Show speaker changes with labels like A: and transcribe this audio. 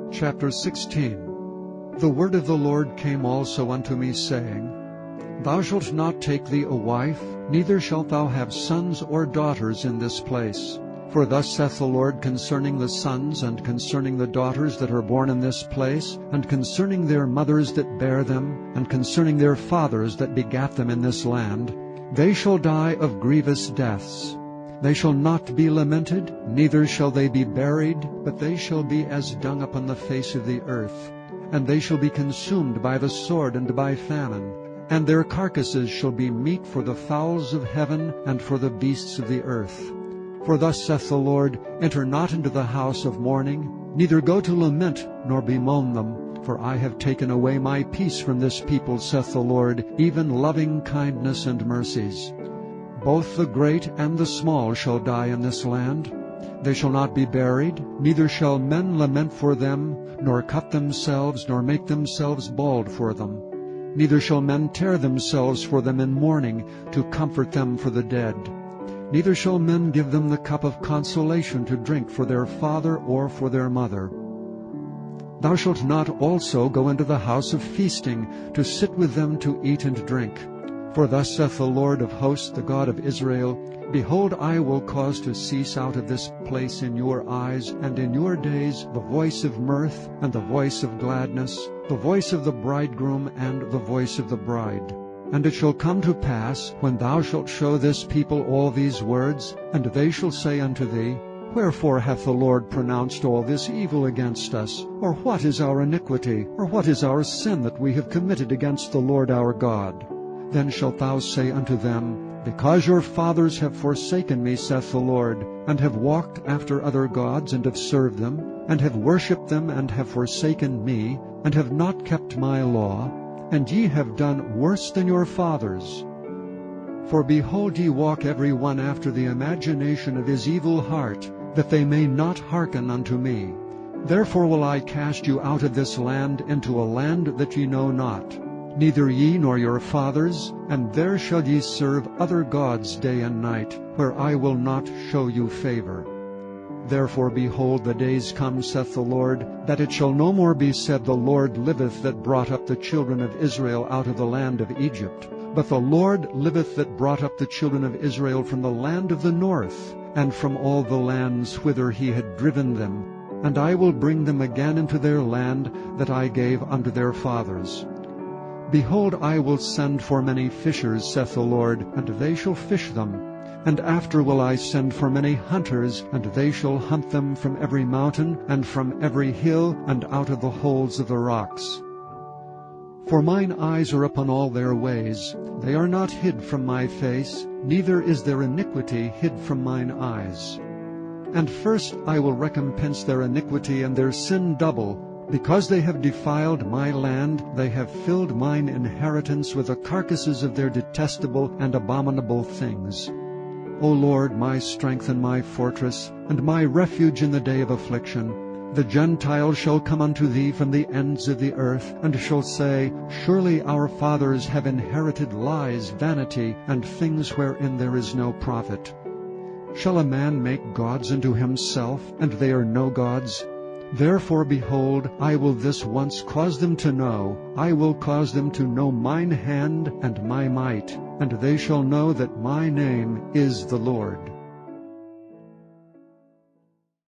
A: Chapter 16. The word of the Lord came also unto me, saying, Thou shalt not take thee a wife, neither shalt thou have sons or daughters in this place. For thus saith the Lord concerning the sons and concerning the daughters that are born in this place, and concerning their mothers that bare them, and concerning their fathers that begat them in this land, they shall die of grievous deaths. They shall not be lamented, neither shall they be buried, but they shall be as dung upon the face of the earth. And they shall be consumed by the sword and by famine, and their carcasses shall be meat for the fowls of heaven and for the beasts of the earth. For thus saith the Lord, Enter not into the house of mourning, neither go to lament, nor bemoan them. For I have taken away my peace from this people, saith the Lord, even loving kindness and mercies. Both the great and the small shall die in this land. They shall not be buried, neither shall men lament for them, nor cut themselves, nor make themselves bald for them. Neither shall men tear themselves for them in mourning, to comfort them for the dead. Neither shall men give them the cup of consolation to drink for their father or for their mother. Thou shalt not also go into the house of feasting, to sit with them to eat and drink. For thus saith the Lord of hosts, the God of Israel, Behold, I will cause to cease out of this place in your eyes and in your days the voice of mirth and the voice of gladness, the voice of the bridegroom and the voice of the bride. And it shall come to pass, when thou shalt show this people all these words, and they shall say unto thee, Wherefore hath the Lord pronounced all this evil against us? Or what is our iniquity? Or what is our sin that we have committed against the Lord our God? Then shalt thou say unto them, Because your fathers have forsaken me, saith the Lord, and have walked after other gods, and have served them, and have worshipped them, and have forsaken me, and have not kept my law, and ye have done worse than your fathers. For behold, ye walk every one after the imagination of his evil heart, that they may not hearken unto me. Therefore will I cast you out of this land into a land that ye know not, neither ye nor your fathers, and there shall ye serve other gods day and night, where I will not show you favor. Therefore, behold, the days come, saith the Lord, that it shall no more be said, The Lord liveth that brought up the children of Israel out of the land of Egypt. But the Lord liveth that brought up the children of Israel from the land of the north, and from all the lands whither he had driven them. And I will bring them again into their land that I gave unto their fathers. Behold, I will send for many fishers, saith the Lord, and they shall fish them. And after will I send for many hunters, and they shall hunt them from every mountain, and from every hill, and out of the holes of the rocks. For mine eyes are upon all their ways. They are not hid from my face, neither is their iniquity hid from mine eyes. And first I will recompense their iniquity and their sin double. Because they have defiled my land, they have filled mine inheritance with the carcasses of their detestable and abominable things. O Lord, my strength and my fortress, and my refuge in the day of affliction, the Gentiles shall come unto thee from the ends of the earth, and shall say, Surely our fathers have inherited lies, vanity, and things wherein there is no profit. Shall a man make gods unto himself, and they are no gods? Therefore, behold, I will this once cause them to know, I will cause them to know mine hand and my might, and they shall know that my name is the Lord.